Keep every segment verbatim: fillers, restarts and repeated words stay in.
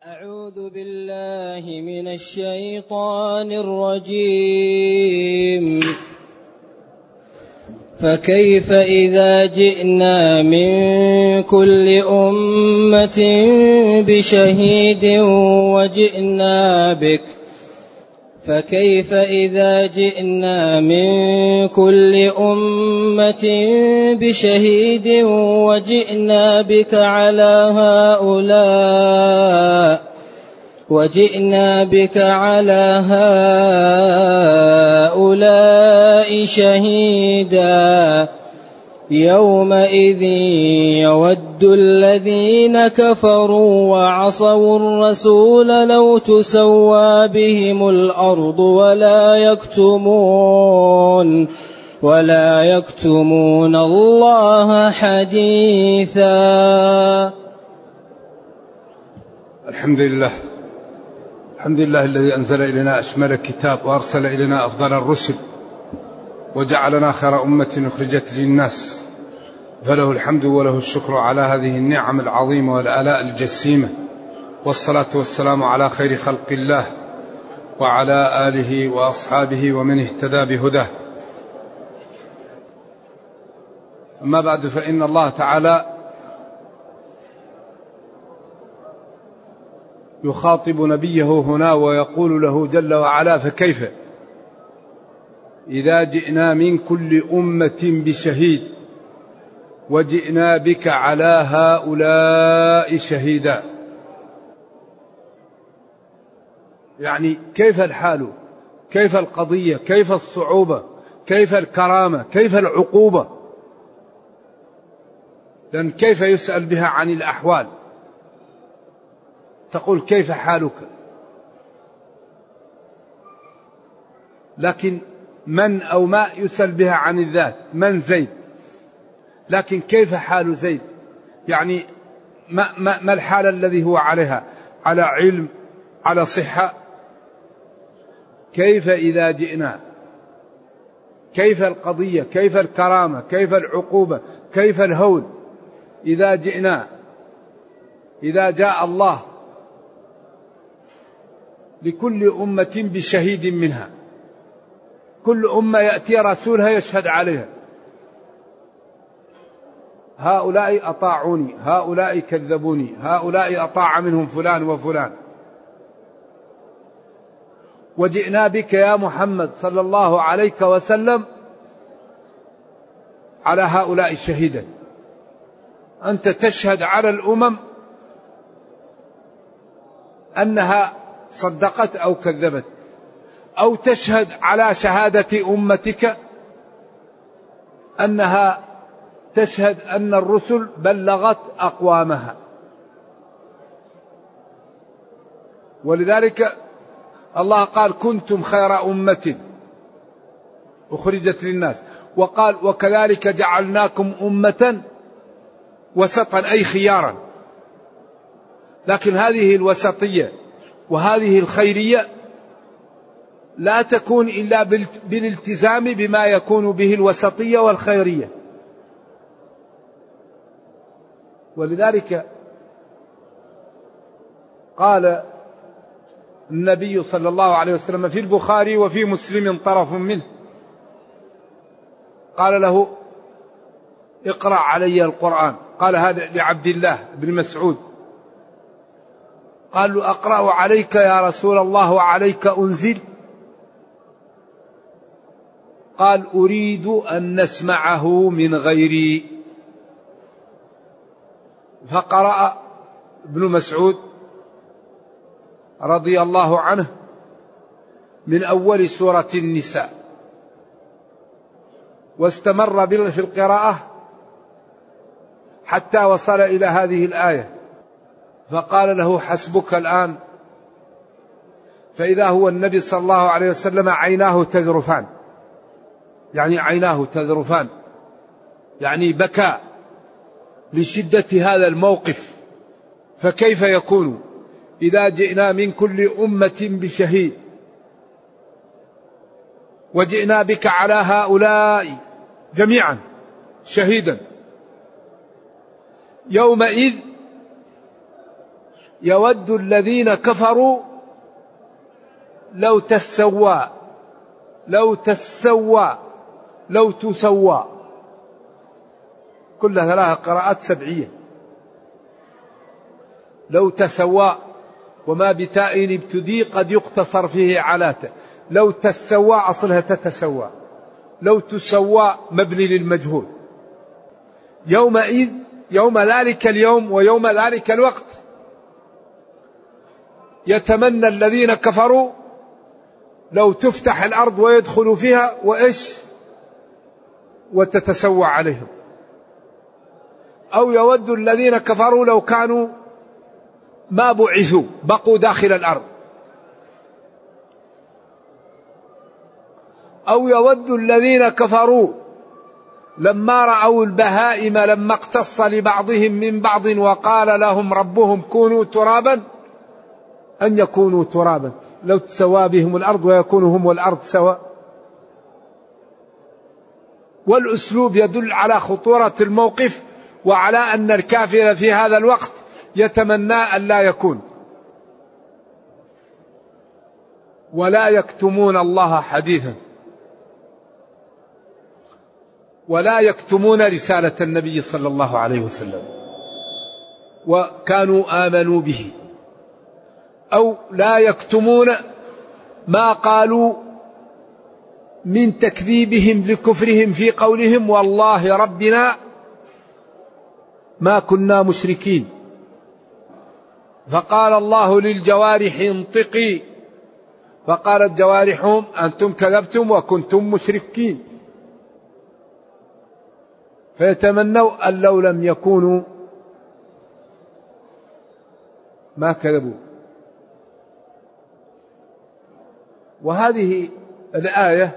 أعوذ بالله من الشيطان الرجيم. فكيف إذا جئنا من كل أمة بشهيد وجئنا بك فكيف إذا جئنا من كل أمة بشهيد وجئنا بك على هؤلاء وجئنا بك على هؤلاء شهيدا يومئذ يود الذين كفروا وعصوا الرسول لو تسوى بهم الأرض ولا يكتمون ولا يكتمون الله حديثا. الحمد لله الحمد لله الذي أنزل إلينا أشمل الكتاب وأرسل إلينا أفضل الرسل وجعلنا خير أمة أخرجت للناس، فله الحمد وله الشكر على هذه النعم العظيمة والآلاء الجسيمة، والصلاة والسلام على خير خلق الله وعلى آله وأصحابه ومن اهتدى بهداه. أما بعد، فإن الله تعالى يخاطب نبيه هنا ويقول له جل وعلا: فكيف إذا جئنا من كل أمة بشهيد وجئنا بك على هؤلاء شهيدا. يعني كيف الحال، كيف القضية، كيف الصعوبة، كيف الكرامة، كيف العقوبة، لأن كيف يسأل بها عن الأحوال، تقول كيف حالك، لكن من أو ما يسأل بها عن الذات، من زيد، لكن كيف حال زيد، يعني ما, ما, ما الحال الذي هو عليها، على علم، على صحة. كيف إذا جئنا، كيف القضية، كيف الكرامة، كيف العقوبة، كيف الهول إذا جئنا، إذا جاء الله لكل أمة بشهيد منها، كل أمة يأتي رسولها يشهد عليها: هؤلاء أطاعوني، هؤلاء كذبوني، هؤلاء أطاع منهم فلان وفلان. وجئنا بك يا محمد صلى الله عليه وسلم على هؤلاء شهيدا، أنت تشهد على الأمم أنها صدقت أو كذبت، أو تشهد على شهادة أمتك أنها تشهد أن الرسل بلغت أقوامها. ولذلك الله قال: كنتم خير أمة أخرجت للناس، وقال: وكذلك جعلناكم أمة وسطا، أي خيارا. لكن هذه الوسطية وهذه الخيرية لا تكون إلا بالالتزام بما يكون به الوسطية والخيرية. ولذلك قال النبي صلى الله عليه وسلم في البخاري وفي مسلم طرف منه، قال له: اقرأ علي القرآن. قال هذا لعبد الله بن مسعود، قال له: أقرأ عليك يا رسول الله وعليك أنزل؟ قال: أريد أن نسمعه من غيري. فقرأ ابن مسعود رضي الله عنه من أول سورة النساء، واستمر في القراءة حتى وصل إلى هذه الآية، فقال له: حسبك الآن. فإذا هو النبي صلى الله عليه وسلم عيناه تذرفان، يعني عيناه تذرفان، يعني بكى لشدة هذا الموقف. فكيف يكون إذا جئنا من كل أمة بشهيد وجئنا بك على هؤلاء جميعا شهيدا، يومئذ يود الذين كفروا لو تسوى لو تسوى لو تسوى، كلها ثلاث قراءات سبعية. لو تسوى وما بتاء ابتدي قد يقتصر فيه علاته. لو تسوى أصلها تتسوى، لو تسوى مبني للمجهول. يومئذ يوم ذلك اليوم ويوم ذلك الوقت يتمنى الذين كفروا لو تفتح الأرض ويدخلوا فيها وإيش وتتسوى عليهم، أو يود الذين كفروا لو كانوا ما بعثوا بقوا داخل الأرض، أو يود الذين كفروا لما رأوا البهائم لما اقتص لبعضهم من بعض وقال لهم ربهم كونوا ترابا أن يكونوا ترابا لو تسوى بهم الأرض ويكونوا هم والأرض سواء. والأسلوب يدل على خطورة الموقف وعلى أن الكافر في هذا الوقت يتمنى أن لا يكون. ولا يكتمون الله حديثا، ولا يكتمون رسالة النبي صلى الله عليه وسلم وكانوا آمنوا به، أو لا يكتمون ما قالوا من تكذيبهم لكفرهم في قولهم والله ربنا ما كنا مشركين. فقال الله للجوارح انطقي، فقالت جوارحهم أنتم كذبتم وكنتم مشركين. فيتمنوا أن لو لم يكونوا ما كذبوا. وهذه الآية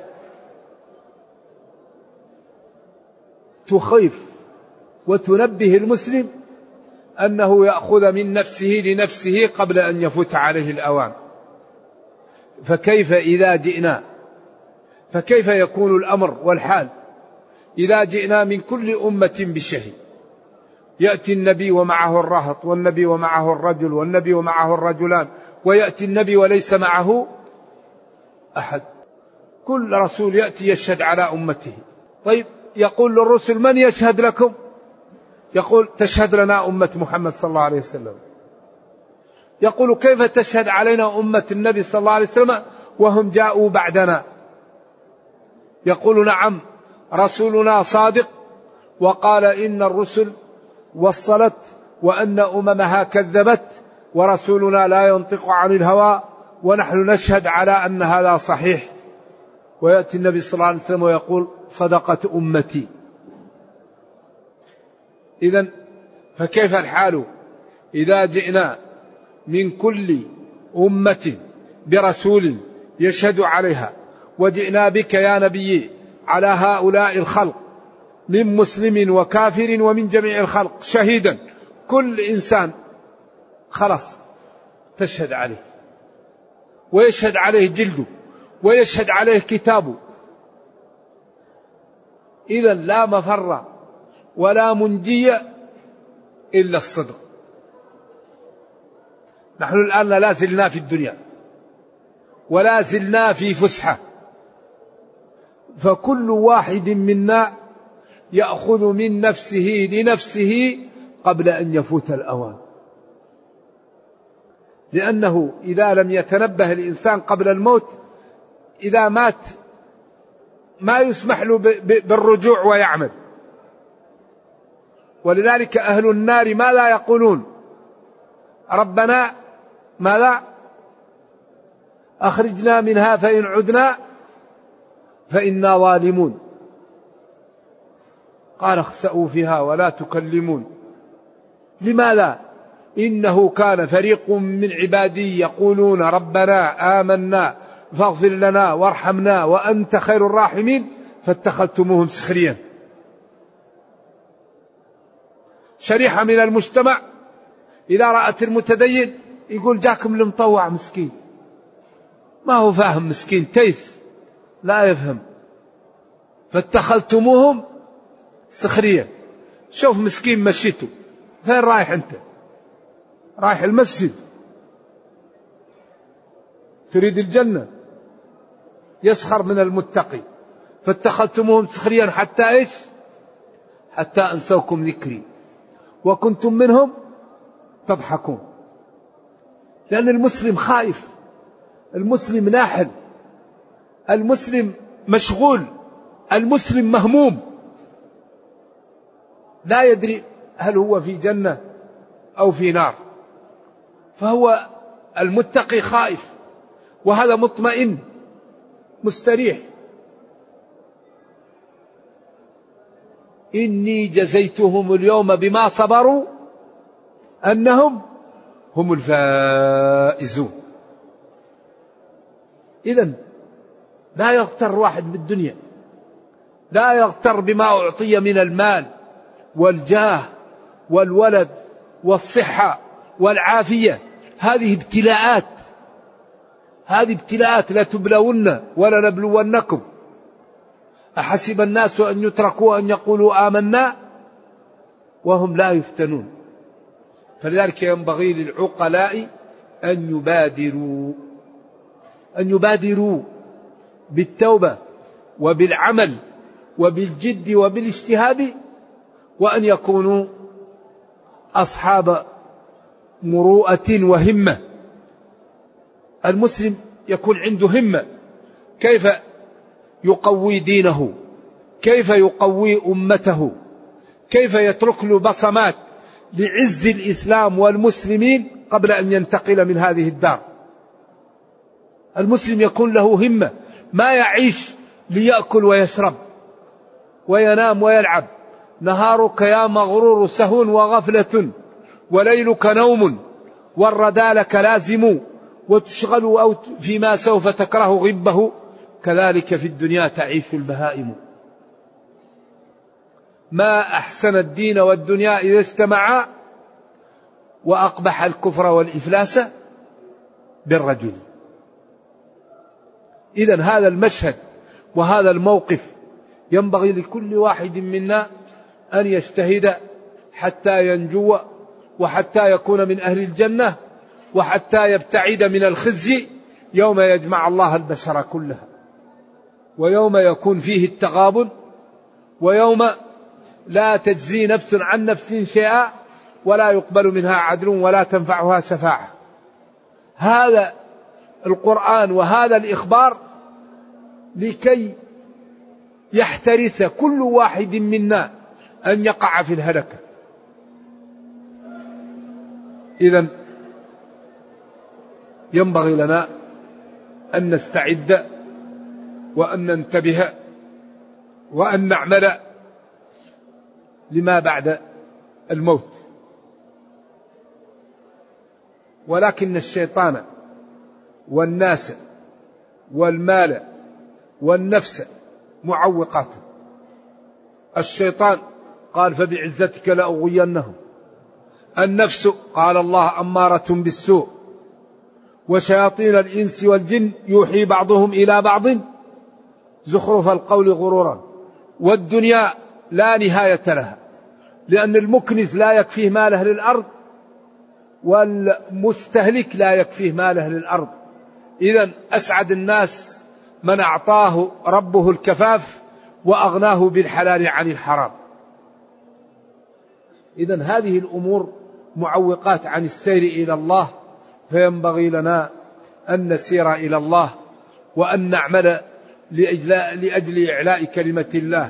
تخيف وتنبه المسلم أنه يأخذ من نفسه لنفسه قبل أن يفوت عليه الأوان. فكيف إذا جئنا، فكيف يكون الأمر والحال إذا جئنا من كل أمة بشهيد، يأتي النبي ومعه الرهط والنبي ومعه الرجل والنبي ومعه الرجلان، ويأتي النبي وليس معه أحد. كل رسول يأتي يشهد على أمته. طيب يقول للرسل من يشهد لكم؟ يقول تشهد لنا أمة محمد صلى الله عليه وسلم. يقول كيف تشهد علينا أمة النبي صلى الله عليه وسلم وهم جاءوا بعدنا؟ يقول نعم رسولنا صادق وقال إن الرسل وصلت وأن أممها كذبت ورسولنا لا ينطق عن الهوى ونحن نشهد على أن هذا صحيح. ويأتي النبي صلى الله عليه وسلم ويقول صدقت أمتي. إذن فكيف الحال إذا جئنا من كل أمة برسول يشهد عليها وجئنا بك يا نبي على هؤلاء الخلق من مسلم وكافر ومن جميع الخلق شهيدا، كل إنسان خلاص تشهد عليه ويشهد عليه جلده ويشهد عليه كتابه. إذا لا مفر ولا منجي إلا الصدق. نحن الآن لا زلنا في الدنيا ولا زلنا في فسحة، فكل واحد منا يأخذ من نفسه لنفسه قبل أن يفوت الأوان، لأنه إذا لم يتنبه الإنسان قبل الموت إذا مات ما يسمح له بالرجوع ويعمل. ولذلك أهل النار ما لا يقولون ربنا ماذا أخرجنا منها فإن عدنا فإنا ظالمون. قال اخسأوا فيها ولا تكلمون. لماذا؟ إنه كان فريق من عبادي يقولون ربنا آمنا فاغفر لنا وارحمنا وأنت خير الراحمين فاتخذتموهم سخريا. شريحة من المجتمع إذا رأت المتدين يقول جاكم المطوع مسكين، ما هو فاهم مسكين تيس لا يفهم، فاتخذتموهم سخريا. شوف مسكين مشيته فين رايح أنت؟ رايح المسجد، تريد الجنة، يسخر من المتقي، فاتخذتموهم سخريا حتى إيش؟ حتى أنسوكم ذكري وكنتم منهم تضحكون. لأن المسلم خائف، المسلم ناحل، المسلم مشغول، المسلم مهموم، لا يدري هل هو في جنة أو في نار. فهو المتقي خائف، وهذا مطمئن مستريح. إني جزيتهم اليوم بما صبروا أنهم هم الفائزون. إذن لا يغتر واحد بالدنيا، لا يغتر بما أعطي من المال والجاه والولد والصحة والعافية. هذه ابتلاءات، هذه ابتلاءات لا تبلون ولا نبلونكم. أحسب الناس أن يتركوا أن يقولوا آمنا وهم لا يفتنون. فلذلك ينبغي للعقلاء أن يبادروا أن يبادروا بالتوبة وبالعمل وبالجد وبالاجتهاد، وأن يكونوا أصحاب مروءة وهمة. المسلم يكون عنده همة، كيف يقوي دينه، كيف يقوي أمته، كيف يترك له بصمات لعز الإسلام والمسلمين قبل أن ينتقل من هذه الدار. المسلم يكون له همة، ما يعيش ليأكل ويشرب وينام ويلعب. نهارك يا مغرور سهو وغفلة، وليلك نوم، والردى لك لازم، وتشغل أو فيما سوف تكره غبه، كذلك في الدنيا تعيش البهائم. ما أحسن الدين والدنيا إذا اجتمعا، وأقبح الكفر والإفلاس بالرجل. إذن هذا المشهد وهذا الموقف ينبغي لكل واحد منا أن يجتهد حتى ينجو، وحتى يكون من أهل الجنة، وحتى يبتعد من الخزي يوم يجمع الله البشر كلها، ويوم يكون فيه التغابن، ويوم لا تجزي نفس عن نفس شيئا، ولا يقبل منها عدل ولا تنفعها شفاعة. هذا القرآن وهذا الإخبار لكي يحترس كل واحد منا أن يقع في الهلكة. إذن ينبغي لنا أن نستعد وأن ننتبه وأن نعمل لما بعد الموت. ولكن الشيطان والناس والمال والنفس معوقات. الشيطان قال فبعزتك لأغوينهم، النفس قال الله أمارة بالسوء، وشياطين الإنس والجن يوحي بعضهم إلى بعض زخرف القول غرورا. والدنيا لا نهاية لها، لأن المكنز لا يكفيه ماله للأرض، والمستهلك لا يكفيه ماله للأرض. إذن أسعد الناس من أعطاه ربه الكفاف وأغناه بالحلال عن الحرام. إذن هذه الأمور معوقات عن السير إلى الله، فينبغي لنا أن نسير إلى الله وأن نعمل لأجل إعلاء كلمة الله.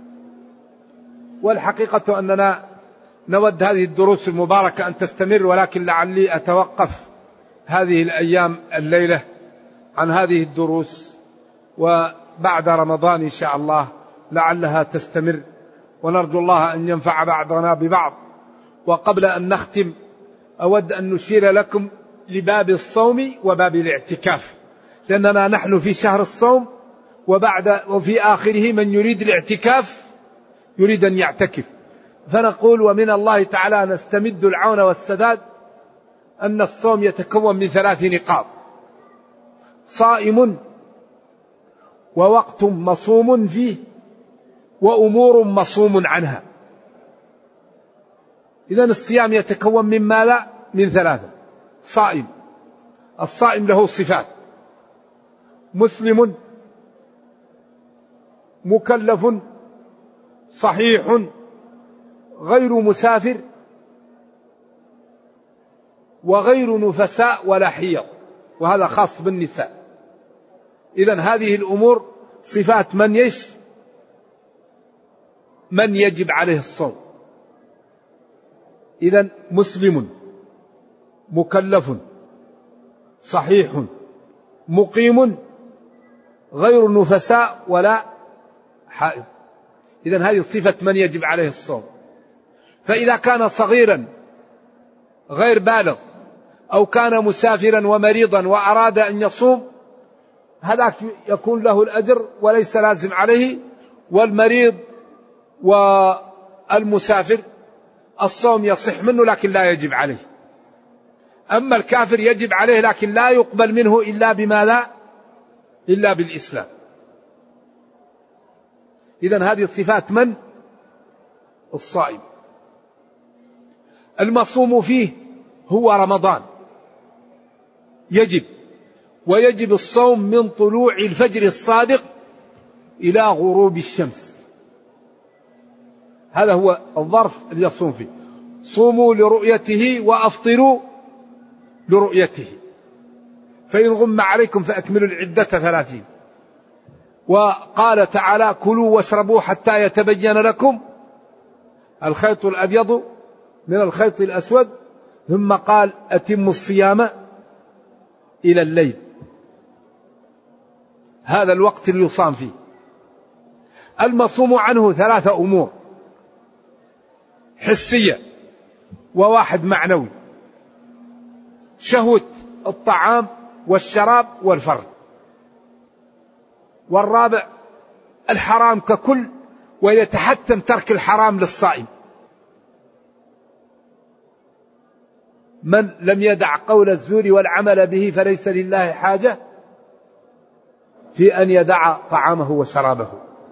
والحقيقة أننا نود هذه الدروس المباركة أن تستمر، ولكن لعلي أتوقف هذه الأيام الليلة عن هذه الدروس، وبعد رمضان إن شاء الله لعلها تستمر، ونرجو الله أن ينفع بعضنا ببعض. وقبل أن نختم أود أن نشير لكم لباب الصوم وباب الاعتكاف، لأننا نحن في شهر الصوم، وبعد وفي آخره من يريد الاعتكاف يريد أن يعتكف. فنقول ومن الله تعالى نستمد العون والسداد أن الصوم يتكون من ثلاث نقاط: صائم، ووقت مصوم فيه، وأمور مصوم عنها. إذن الصيام يتكون من ماذا؟ من ثلاثة: صائم. الصائم له صفات: مسلم، مكلف، صحيح، غير مسافر، وغير نفساء ولا حيض، وهذا خاص بالنساء. إذن هذه الأمور صفات من يش من يجب عليه الصوم. إذن مسلم، مكلف، صحيح، مقيم، غير نفساء ولا حائض. إذن هذه صفة من يجب عليه الصوم. فإذا كان صغيرا غير بالغ أو كان مسافرا ومريضا وأراد أن يصوم، هذا يكون له الأجر وليس لازم عليه. والمريض والمسافر الصوم يصح منه لكن لا يجب عليه. أما الكافر يجب عليه لكن لا يقبل منه إلا بما لا إلا بالإسلام. إذن هذه الصفات من؟ الصائم. المصوم فيه هو رمضان، يجب ويجب الصوم من طلوع الفجر الصادق إلى غروب الشمس. هذا هو الظرف اللي يصوم فيه. صوموا لرؤيته وأفطروا لرؤيته، فإن غم عليكم فأكملوا العدة ثلاثين. وقال تعالى: كلوا واشربوا حتى يتبين لكم الخيط الأبيض من الخيط الأسود، ثم قال: أتموا الصيام إلى الليل. هذا الوقت اللي يصام فيه. المصوم عنه ثلاثة أمور: حسية، وواحد معنوي، شهوة الطعام والشراب والفرج، والرابع الحرام ككل، ويتحتم ترك الحرام للصائم. من لم يدع قول الزور والعمل به فليس لله حاجة في أن يدع طعامه وشرابه.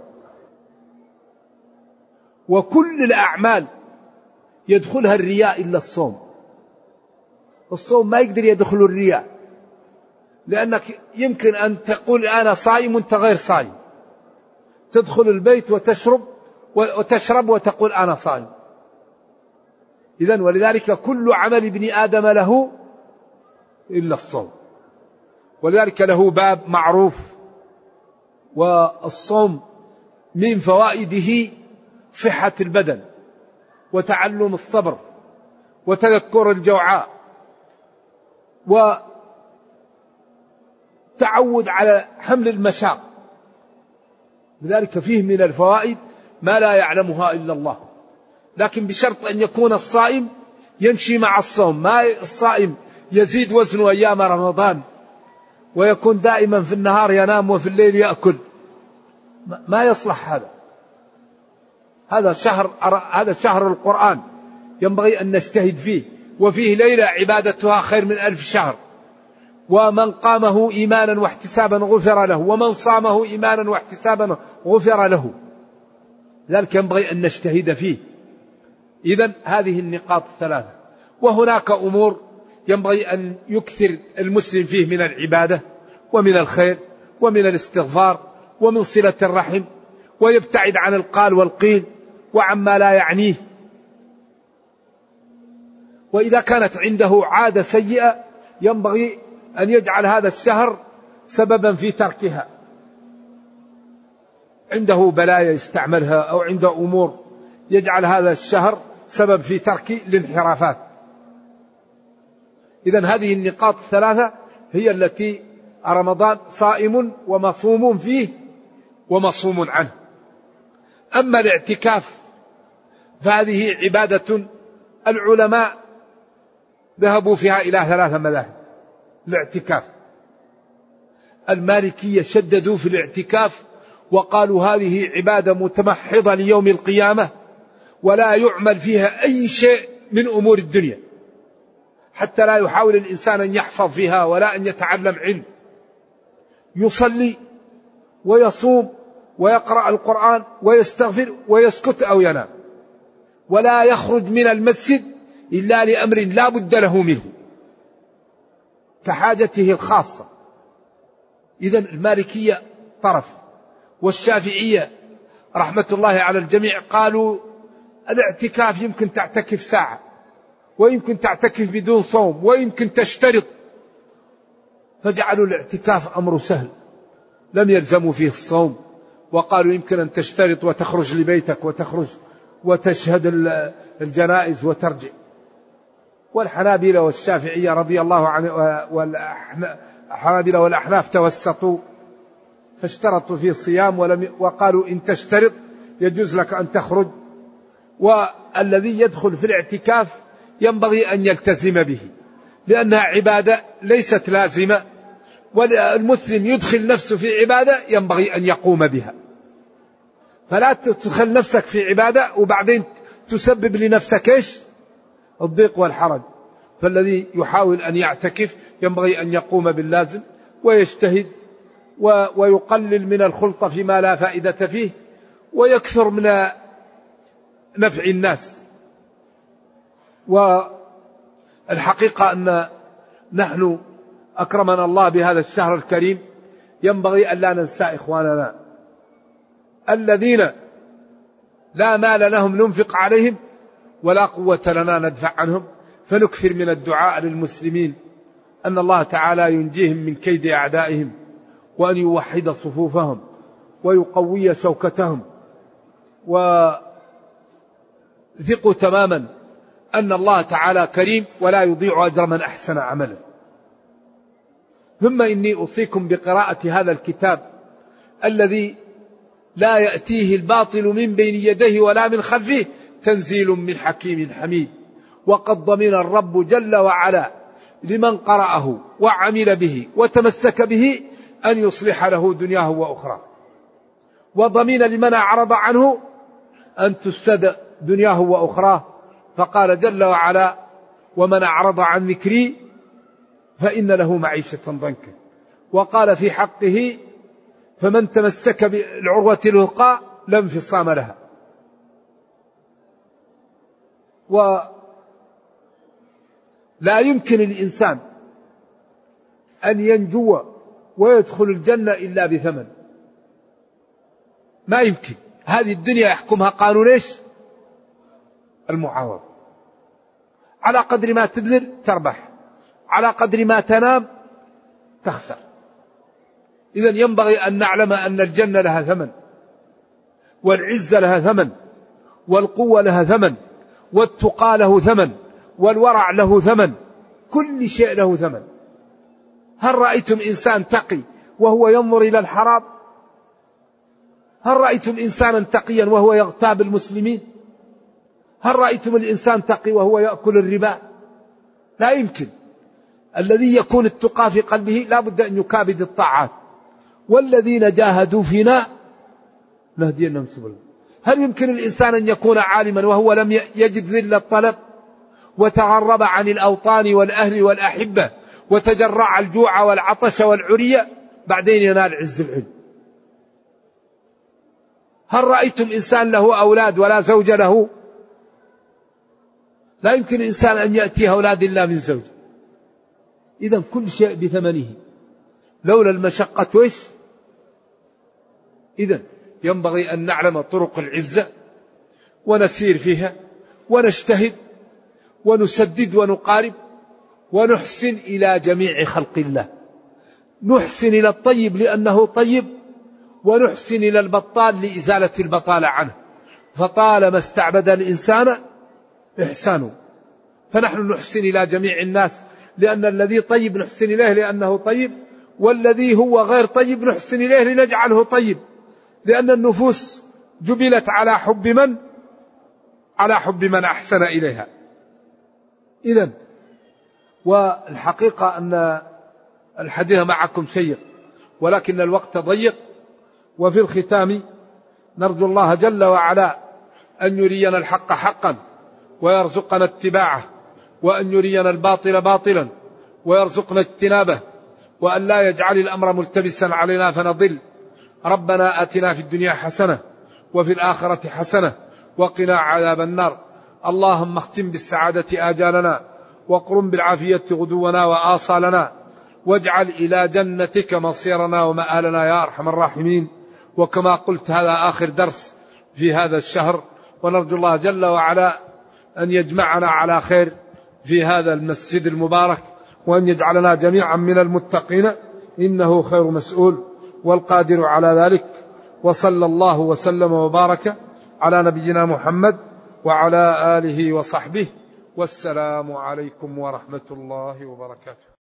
وكل الأعمال يدخلها الرياء إلا الصوم. الصوم ما يقدر يدخل الرياء، لأنك يمكن أن تقول أنا صائم وأنت غير صائم، تدخل البيت وتشرب وتشرب وتقول أنا صائم. إذن ولذلك كل عمل ابن آدم له إلا الصوم، ولذلك له باب معروف. والصوم من فوائده صحة البدن، وتعلم الصبر، وتذكر الجوعاء، وتعود على حمل المشاق. لذلك فيه من الفوائد ما لا يعلمها إلا الله، لكن بشرط أن يكون الصائم يمشي مع الصوم. ما الصائم يزيد وزنه أيام رمضان ويكون دائما في النهار ينام وفي الليل يأكل، ما يصلح هذا. هذا شهر هذا شهر القرآن ينبغي أن نجتهد فيه، وفيه ليلة عبادتها خير من ألف شهر. ومن قامه إيمانا واحتسابا غفر له، ومن صامه إيمانا واحتسابا غفر له. ذلك ينبغي أن نجتهد فيه. إذن هذه النقاط الثلاثة. وهناك أمور ينبغي أن يكثر المسلم فيه من العبادة ومن الخير ومن الاستغفار ومن صلة الرحم، ويبتعد عن القال والقيل وعما لا يعنيه. وإذا كانت عنده عادة سيئة ينبغي أن يجعل هذا الشهر سببا في تركها. عنده بلايا يستعملها أو عنده أمور، يجعل هذا الشهر سبب في ترك الانحرافات. إذن هذه النقاط الثلاثة هي التي رمضان صائم ومصوم فيه ومصوم عنه. أما الاعتكاف فهذه عبادة العلماء ذهبوا فيها إلى ثلاثة مذاهب. الاعتكاف المالكية شددوا في الاعتكاف وقالوا هذه عبادة متمحضة ليوم القيامة، ولا يعمل فيها أي شيء من أمور الدنيا، حتى لا يحاول الإنسان أن يحفظ فيها ولا أن يتعلم علم. يصلي ويصوم ويقرأ القرآن ويستغفر ويسكت أو ينام، ولا يخرج من المسجد إلا لأمر لا بد له منه كحاجته الخاصة. إذن المالكية طرف، والشافعية رحمة الله على الجميع قالوا الاعتكاف يمكن تعتكف ساعة، ويمكن تعتكف بدون صوم، ويمكن تشترط، فجعلوا الاعتكاف أمر سهل، لم يلزموا فيه الصوم، وقالوا يمكن أن تشترط وتخرج لبيتك وتخرج وتشهد الجنائز وترجع. والحنابلة والشافعية رضي الله عنه والحنابلة والأحناف توسطوا فاشترطوا فيه الصيام، ولم وقالوا إن تشترط يجوز لك أن تخرج. والذي يدخل في الاعتكاف ينبغي أن يلتزم به، لأنها عبادة ليست لازمة، والمسلم يدخل نفسه في عبادة ينبغي أن يقوم بها، فلا تدخل نفسك في عبادة وبعدين تسبب لنفسك إيش؟ الضيق والحرج. فالذي يحاول أن يعتكف ينبغي أن يقوم باللازم ويجتهد ويقلل من الخلطة فيما لا فائدة فيه، ويكثر من نفع الناس. والحقيقة أن نحن أكرمنا الله بهذا الشهر الكريم، ينبغي أن لا ننسى إخواننا الذين لا مال لهم ننفق عليهم ولا قوة لنا ندفع عنهم، فنكثر من الدعاء للمسلمين أن الله تعالى ينجيهم من كيد أعدائهم، وأن يوحد صفوفهم ويقوي شوكتهم. وثقوا تماما أن الله تعالى كريم ولا يضيع أجر من أحسن عملا. ثم إني أوصيكم بقراءة هذا الكتاب الذي لا يأتيه الباطل من بين يديه ولا من خلفه، تنزيل من حكيم حميد. وقد ضمن الرب جل وعلا لمن قرأه وعمل به وتمسك به أن يصلح له دنياه وأخرى، وضمن لمن أعرض عنه أن تفسد دنياه وأخراه، فقال جل وعلا ومن أعرض عن ذكري فإن له معيشة ضنكا. وقال في حقه فمن تمسك بالعروة الوثقى لا انفصام لها. ولا يمكن الإنسان أن ينجو ويدخل الجنة إلا بثمن، ما يمكن. هذه الدنيا يحكمها قانون إيش؟ المعاوضة. على قدر ما تبذل تربح، على قدر ما تنام تخسر. إذن ينبغي أن نعلم أن الجنة لها ثمن، والعزة لها ثمن، والقوة لها ثمن، والتقى له ثمن، والورع له ثمن، كل شيء له ثمن. هل رأيتم إنسان تقي وهو ينظر إلى الحرام؟ هل رأيتم إنسانا تقيا وهو يغتاب المسلمين؟ هل رأيتم الإنسان تقي وهو يأكل الربا؟ لا يمكن. الذي يكون التقى في قلبه لا بد أن يكابد الطاعات. والذين جاهدوا فينا نهدينهم سبلنا. هل يمكن الإنسان أن يكون عالما وهو لم يجد ذل الطلب، وتغرب عن الأوطان والأهل والأحبة، وتجرع الجوع والعطش والعرية، بعدين ينال عز العلم؟ هل رأيتم إنسان له أولاد ولا زوج له؟ لا يمكن الإنسان أن يأتي أولاد إلا من زوج. إذن كل شيء بثمنه، لولا المشقة ويش. إذن ينبغي أن نعلم طرق العزة ونسير فيها ونجتهد ونسدد ونقارب ونحسن إلى جميع خلق الله. نحسن إلى الطيب لأنه طيب، ونحسن إلى البطال لإزالة البطالة عنه، فطالما استعبد الإنسان إحسانه. فنحن نحسن إلى جميع الناس، لأن الذي طيب نحسن إليه لأنه طيب، والذي هو غير طيب نحسن إليه لنجعله طيب، لأن النفوس جبلت على حب من؟ على حب من أحسن إليها. إذن والحقيقة أن الحديث معكم شيق، ولكن الوقت ضيق. وفي الختام نرجو الله جل وعلا أن يرينا الحق حقا ويرزقنا اتباعه، وأن يرينا الباطل باطلا ويرزقنا اجتنابه، وأن لا يجعل الأمر ملتبسا علينا فنضل. ربنا آتنا في الدنيا حسنة وفي الآخرة حسنة وقنا عذاب النار. اللهم اختم بالسعادة آجالنا، وقرم بالعافية غدونا وآصالنا، واجعل إلى جنتك مصيرنا ومآلنا يا أرحم الراحمين. وكما قلت هذا آخر درس في هذا الشهر، ونرجو الله جل وعلا أن يجمعنا على خير في هذا المسجد المبارك، وأن يجعلنا جميعا من المتقين، إنه خير مسؤول والقادر على ذلك. وصلى الله وسلم وبارك على نبينا محمد وعلى آله وصحبه، والسلام عليكم ورحمة الله وبركاته.